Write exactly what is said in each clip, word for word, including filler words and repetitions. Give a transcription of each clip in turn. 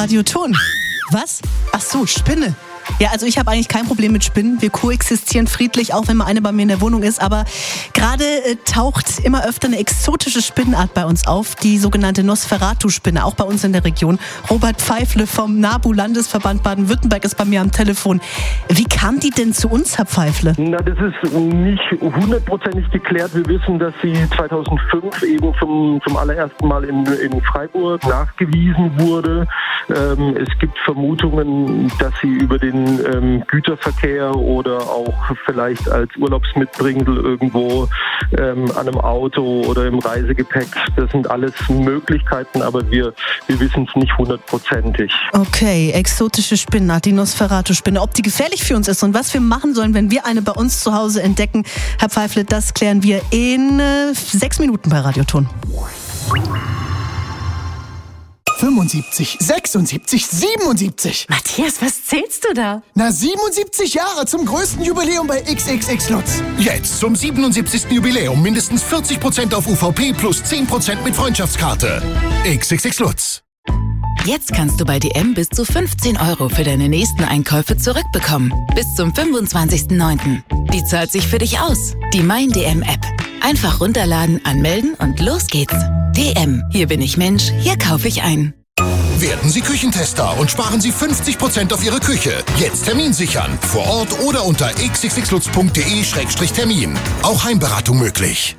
Radioton. Was? Ach so, Spinne. Ja, also ich habe eigentlich kein Problem mit Spinnen. Wir koexistieren friedlich, auch wenn mal eine bei mir in der Wohnung ist. Aber gerade äh, taucht immer öfter eine exotische Spinnenart bei uns auf, die sogenannte Nosferatu-Spinne, auch bei uns in der Region. Robert Pfeifle vom NABU-Landesverband Baden-Württemberg ist bei mir am Telefon. Wie kam die denn zu uns, Herr Pfeifle? Na, das ist nicht hundertprozentig geklärt. Wir wissen, dass sie zweitausendfünf eben zum, zum allerersten Mal in, in Freiburg nachgewiesen wurde. Ähm, es gibt Vermutungen, dass sie über den ähm, Güterverkehr oder auch vielleicht als Urlaubsmitbringsel irgendwo ähm, an einem Auto oder im Reisegepäck. Das sind alles Möglichkeiten, aber wir, wir wissen es nicht hundertprozentig. Okay, exotische Spinnenart, die Nosferatu-Spinne. Ob die gefährlich für uns ist und was wir machen sollen, wenn wir eine bei uns zu Hause entdecken, Herr Pfeifle, das klären wir in äh, sechs Minuten bei Radioton. fünfundsiebzig, sechsundsiebzig, siebenundsiebzig. Matthias, was zählst du da? Na, siebenundsiebzig Jahre zum größten Jubiläum bei X X X Lutz. Jetzt zum siebenundsiebzigsten Jubiläum mindestens vierzig Prozent auf U V P plus zehn Prozent mit Freundschaftskarte. X X X Lutz. Jetzt kannst du bei D M bis zu fünfzehn Euro für deine nächsten Einkäufe zurückbekommen. Bis zum fünfundzwanzigsten neunten Die zahlt sich für dich aus. Die Mein D M App. Einfach runterladen, anmelden und los geht's. D M. Hier bin ich Mensch, hier kaufe ich ein. Werden Sie Küchentester und sparen Sie fünfzig Prozent auf Ihre Küche. Jetzt Termin sichern. Vor Ort oder unter x x x lutz punkt d e Schrägstrich Termin. Auch Heimberatung möglich.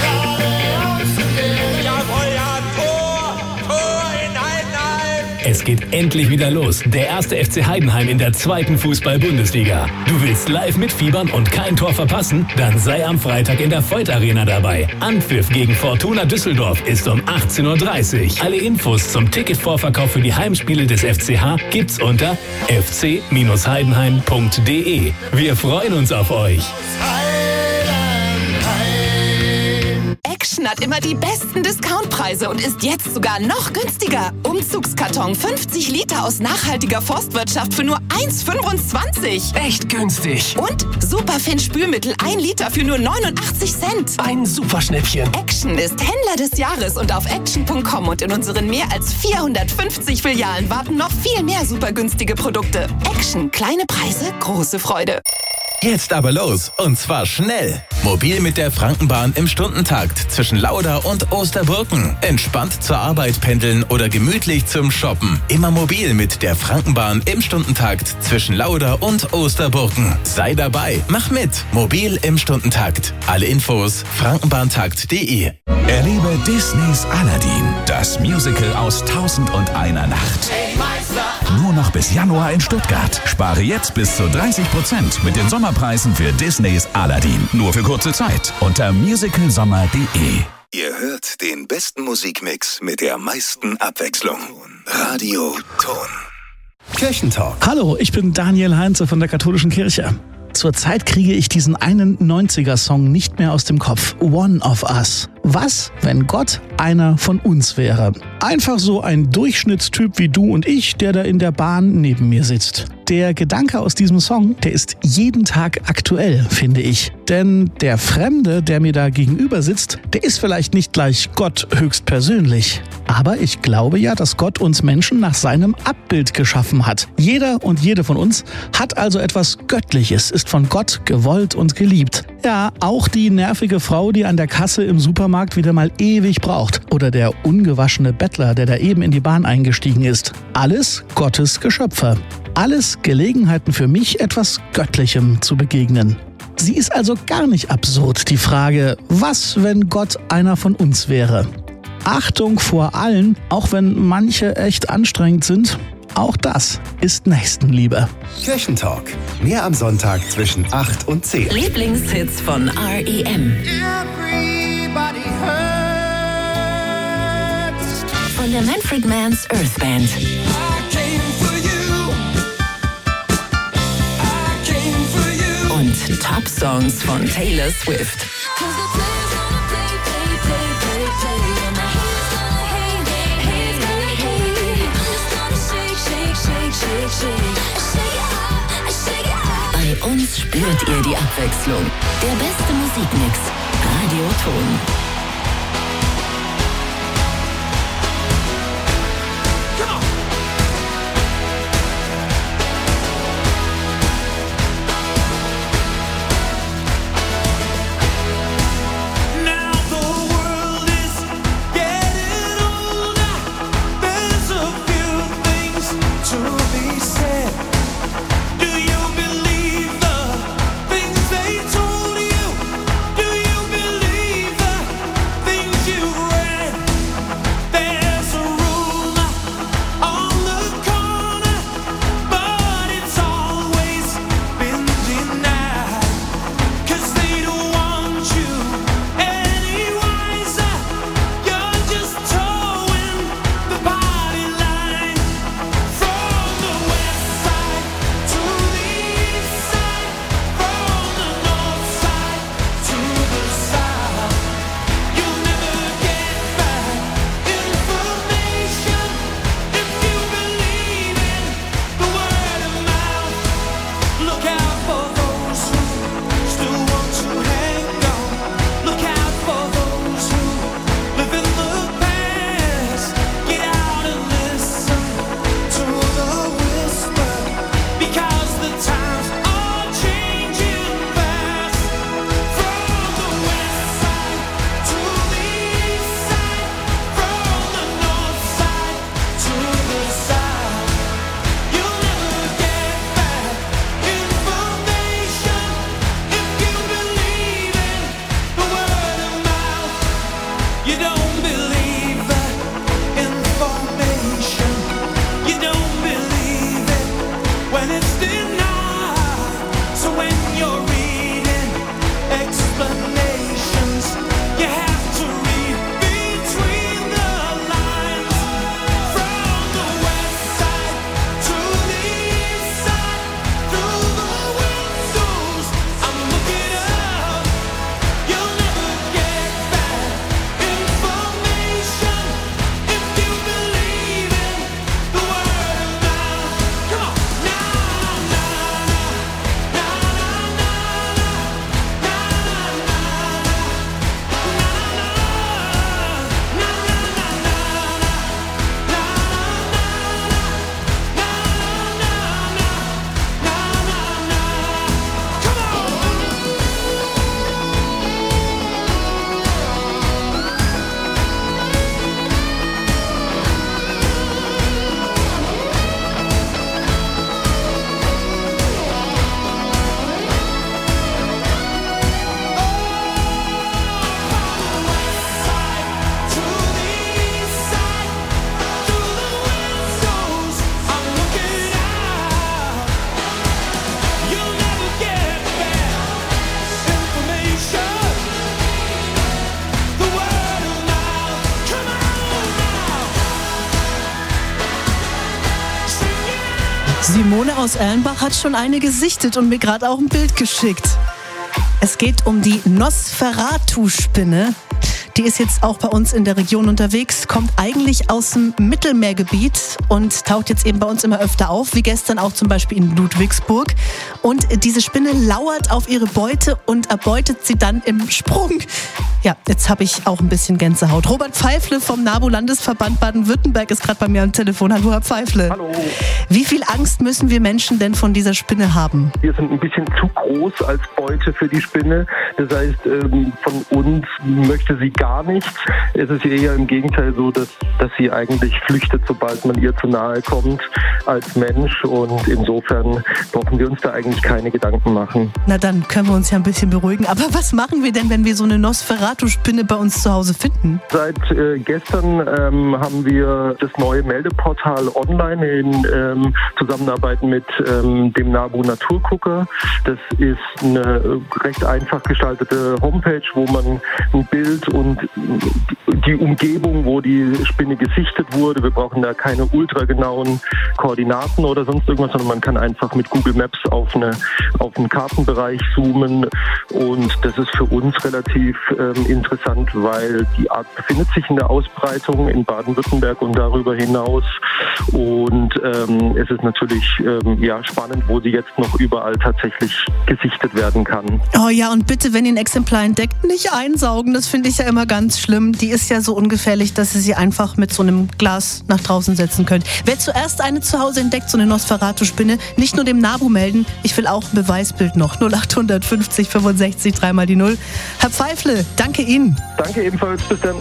Es geht endlich wieder los. Der erste F C Heidenheim in der zweiten Fußball-Bundesliga. Du willst live mitfiebern und kein Tor verpassen? Dann sei am Freitag in der Voith Arena dabei. Anpfiff gegen Fortuna Düsseldorf ist um achtzehn Uhr dreißig. Alle Infos zum Ticketvorverkauf für die Heimspiele des F C H gibt's unter f c heidenheim punkt d e. Wir freuen uns auf euch. Action hat immer die besten Discountpreise und ist jetzt sogar noch günstiger. Umzugskarton fünfzig Liter aus nachhaltiger Forstwirtschaft für nur eins Komma fünfundzwanzig. Echt günstig. Und Superfin Spülmittel ein Liter für nur neunundachtzig Cent. Ein super Schnäppchen. Action ist Händler des Jahres und auf action punkt com und in unseren mehr als vierhundertfünfzig Filialen warten noch viel mehr super günstige Produkte. Action, kleine Preise, große Freude. Jetzt aber los, und zwar schnell. Mobil mit der Frankenbahn im Stundentakt zwischen Lauda und Osterburken. Entspannt zur Arbeit pendeln oder gemütlich zum Shoppen. Immer mobil mit der Frankenbahn im Stundentakt zwischen Lauda und Osterburken. Sei dabei, mach mit. Mobil im Stundentakt. Alle Infos frankenbahntakt punkt d e. Erlebe Disneys Aladdin, das Musical aus Tausend und einer Nacht. Nur noch bis Januar in Stuttgart. Spare jetzt bis zu dreißig Prozent mit den Sommerpreisen für Disneys Aladdin. Nur für kurze Zeit unter musicalsommer punkt d e. Ihr hört den besten Musikmix mit der meisten Abwechslung. Radio Ton. Kirchentalk. Hallo, ich bin Daniel Heinze von der Katholischen Kirche. Zurzeit kriege ich diesen einen neunziger-Song nicht mehr aus dem Kopf. One of Us. Was, wenn Gott einer von uns wäre? Einfach so ein Durchschnittstyp wie du und ich, der da in der Bahn neben mir sitzt. Der Gedanke aus diesem Song, der ist jeden Tag aktuell, finde ich. Denn der Fremde, der mir da gegenüber sitzt, der ist vielleicht nicht gleich Gott höchstpersönlich. Aber ich glaube ja, dass Gott uns Menschen nach seinem Abbild geschaffen hat. Jeder und jede von uns hat also etwas Göttliches, ist von Gott gewollt und geliebt. Ja, auch die nervige Frau, die an der Kasse im Supermarkt wieder mal ewig braucht. Oder der ungewaschene Bettler, der da eben in die Bahn eingestiegen ist. Alles Gottes Geschöpfe. Alles Gelegenheiten für mich, etwas Göttlichem zu begegnen. Sie ist also gar nicht absurd, die Frage, was, wenn Gott einer von uns wäre? Achtung vor allen, auch wenn manche echt anstrengend sind, auch das ist Nächstenliebe. Kirchentalk. Mehr am Sonntag zwischen acht und zehn. Lieblingshits von R E M. Von der Manfred Mann's Earth Band. Und Top-Songs von Taylor Swift. Bei uns spürt ihr die Abwechslung. Der beste Musikmix. Radio Ton. Simone aus Erlenbach hat schon eine gesichtet und mir gerade auch ein Bild geschickt. Es geht um die Nosferatu-Spinne. Die ist jetzt auch bei uns in der Region unterwegs, kommt eigentlich aus dem Mittelmeergebiet und taucht jetzt eben bei uns immer öfter auf, wie gestern auch zum Beispiel in Ludwigsburg. Und diese Spinne lauert auf ihre Beute und erbeutet sie dann im Sprung. Ja, jetzt habe ich auch ein bisschen Gänsehaut. Robert Pfeifle vom NABU-Landesverband Baden-Württemberg ist gerade bei mir am Telefon. Hallo, Herr Pfeifle. Hallo. Wie viel Angst müssen wir Menschen denn von dieser Spinne haben? Wir sind ein bisschen zu groß als Beute für die Spinne. Das heißt, von uns möchte sie gar nichts. Es ist eher im Gegenteil so, dass, dass sie eigentlich flüchtet, sobald man ihr zu nahe kommt als Mensch. Und insofern brauchen wir uns da eigentlich keine Gedanken machen. Na dann können wir uns ja ein bisschen beruhigen. Aber was machen wir denn, wenn wir so eine Nosferatu-Spinne bei uns zu Hause finden? Seit äh, gestern ähm, haben wir das neue Meldeportal online in ähm, Zusammenarbeit mit ähm, dem NABU Naturgucker. Das ist eine recht einfach gestaltete Homepage, wo man ein Bild und die Umgebung, wo die Spinne gesichtet wurde. Wir brauchen da keine ultragenauen Koordinaten oder sonst irgendwas, sondern man kann einfach mit Google Maps auf, eine, auf einen Kartenbereich zoomen. Und das ist für uns relativ ähm, interessant, weil die Art befindet sich in der Ausbreitung in Baden-Württemberg und darüber hinaus. Und ähm, es ist natürlich ähm, ja, spannend, wo sie jetzt noch überall tatsächlich gesichtet werden kann. Oh ja, und bitte, wenn ihr ein Exemplar entdeckt, nicht einsaugen. Das finde ich ja immer ganz schlimm. Die ist ja so ungefährlich, dass ihr sie einfach mit so einem Glas nach draußen setzen könnt. Wer zuerst eine zu Hause entdeckt, so eine Nosferatu-Spinne, nicht nur dem NABU melden. Ich will auch ein Beweisbild noch. null acht fünfzig fünfundsechzig drei mal die null. Herr Pfeifle, danke Ihnen. Danke ebenfalls. Bis dann.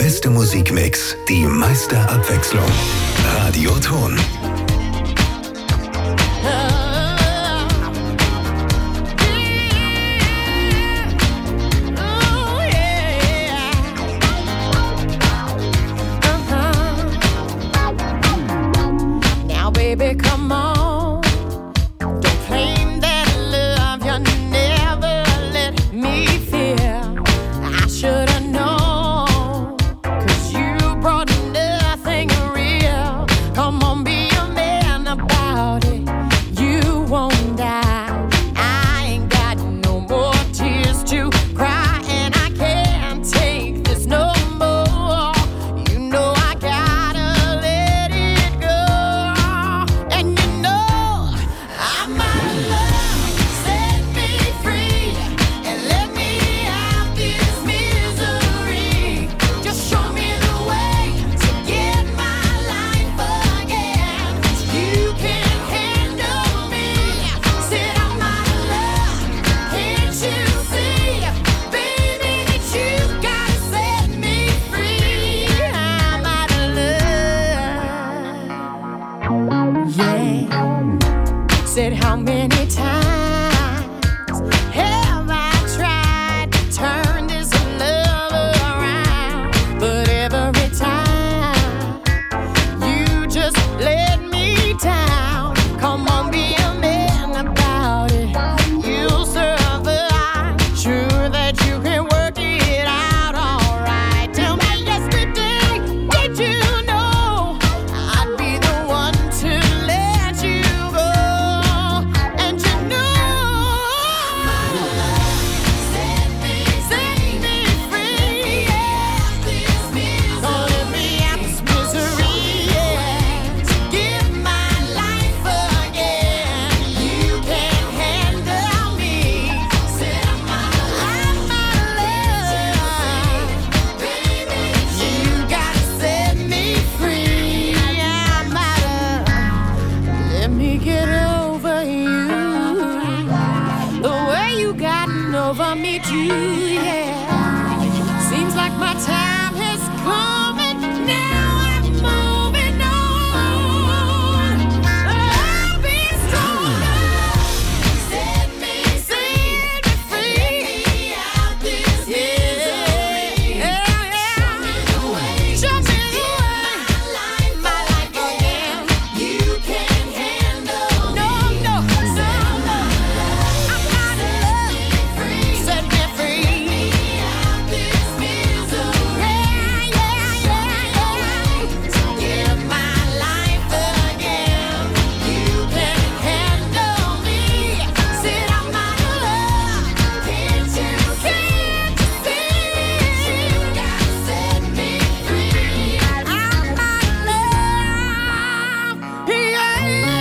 beste Musikmix, die meiste Abwechslung. Radioton. Baby, come on. Don't claim that love you never let me feel. I should have known, 'cause you brought nothing real. Come on, be a man about it. You won't die. I ain't got no more tears to cry, and I can't take this no more. You know I gotta let it go. And you know I'm out of love. Set me free and let me out this misery. Just show me the way to get my life again. You can handle me. Said I'm out of love. Can't you see, baby, that you gotta set me free? I'm out of love. Yeah. Said how many times have I tried to turn this love around? But every time you just let me down. Come on, be a man about it. You'll survive. Sure that you can work it out alright. Tell me yesterday, did you know I'd be the one to let you go? And you know set me, set me free, yeah. Gonna let me out this misery, yeah. To give my life again. You can't handle me. Said I'm out of love, baby. You gotta set me free. I'm out of. Let me get over you. The way you gotten over me too, yeah. Seems like my time has come and now I'm moving on. I'll be stronger. Set me, set me free. Let me out this misery. Yeah, yeah. Show me the way. My life again. You can't handle me. No, no, so no. I'm out of love. Set me free. Let me out this misery. Yeah, yeah, yeah, yeah. To give my life again. You can't handle me. Said I'm out of love. Can't you, can't you see? You gotta set me free. I'm out of love. Yeah.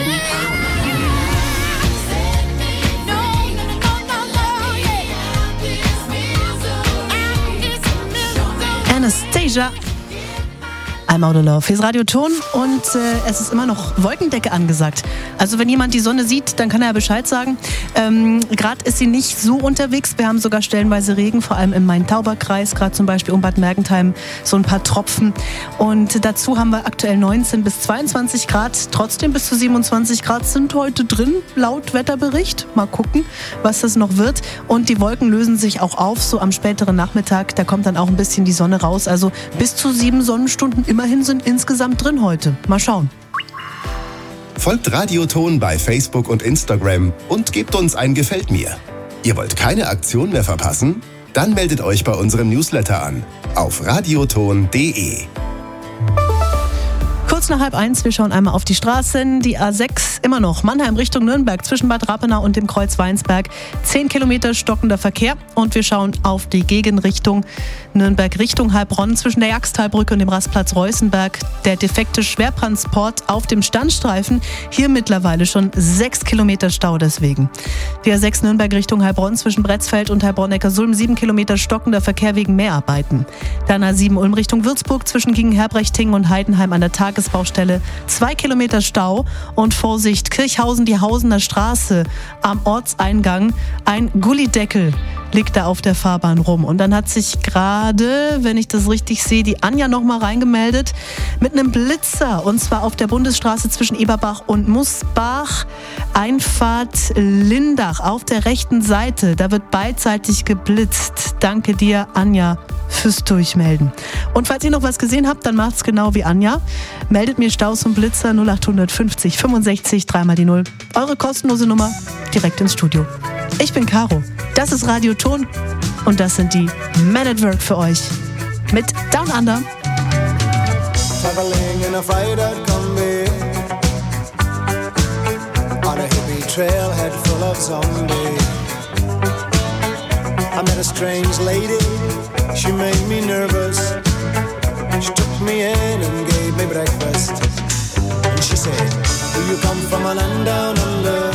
Set me free. No, no, no, no, no, yeah. Out this misery. Out this misery. Anastasia. I'm out of love. Hier ist Radioton und äh, es ist immer noch Wolkendecke angesagt. Also wenn jemand die Sonne sieht, dann kann er ja Bescheid sagen. Ähm, gerade ist sie nicht so unterwegs. Wir haben sogar stellenweise Regen, vor allem im Main-Tauber-Kreis, gerade zum Beispiel um Bad Mergentheim, so ein paar Tropfen. Und dazu haben wir aktuell neunzehn bis zweiundzwanzig Grad. Trotzdem bis zu siebenundzwanzig Grad sind heute drin, laut Wetterbericht. Mal gucken, was das noch wird. Und die Wolken lösen sich auch auf, so am späteren Nachmittag. Da kommt dann auch ein bisschen die Sonne raus. Also bis zu sieben Sonnenstunden immerhin sind insgesamt drin heute. Mal schauen. Folgt Radioton bei Facebook und Instagram und gebt uns ein Gefällt mir. Ihr wollt keine Aktion mehr verpassen? Dann meldet euch bei unserem Newsletter an auf radioton punkt de. Kurz nach halb eins, wir schauen einmal auf die Straßen. Die A sechs immer noch Mannheim Richtung Nürnberg zwischen Bad Rappenau und dem Kreuz Weinsberg. zehn Kilometer stockender Verkehr. Und wir schauen auf die Gegenrichtung Nürnberg Richtung Heilbronn zwischen der Jagstalbrücke und dem Rastplatz Reußenberg. Der defekte Schwertransport auf dem Standstreifen. Hier mittlerweile schon sechs Kilometer Stau deswegen. Die A sechs Nürnberg Richtung Heilbronn zwischen Bretzfeld und Heilbronn-Neckarsulm. sieben Kilometer stockender Verkehr wegen Mehrarbeiten. Dann A sieben Ulm Richtung Würzburg zwischen Gingen-Herbrechting und Heidenheim an der Tagesbaustelle. zwei Kilometer Stau und Vorsicht, Kirchhausen, die Hausener Straße am Ortseingang. Ein Gullideckel liegt da auf der Fahrbahn rum. Und dann hat sich gerade, wenn ich das richtig sehe, die Anja noch mal reingemeldet mit einem Blitzer. Und zwar auf der Bundesstraße zwischen Eberbach und Musbach, Einfahrt Lindach auf der rechten Seite. Da wird beidseitig geblitzt. Danke dir, Anja, fürs Durchmelden. Und falls ihr noch was gesehen habt, dann macht's genau wie Anja. Meldet mir Staus und Blitzer null acht fünfzig fünfundsechzig, dreimal die null. Eure kostenlose Nummer direkt ins Studio. Ich bin Caro. Das ist Radio Ton und das sind die Men at Work für euch. Mit Down Under. Traveling in a freighter combi on a hippie trailhead full of zombies. I met a strange lady, she made me nervous. She took me in and gave me breakfast. And she said, do you come from a land down under?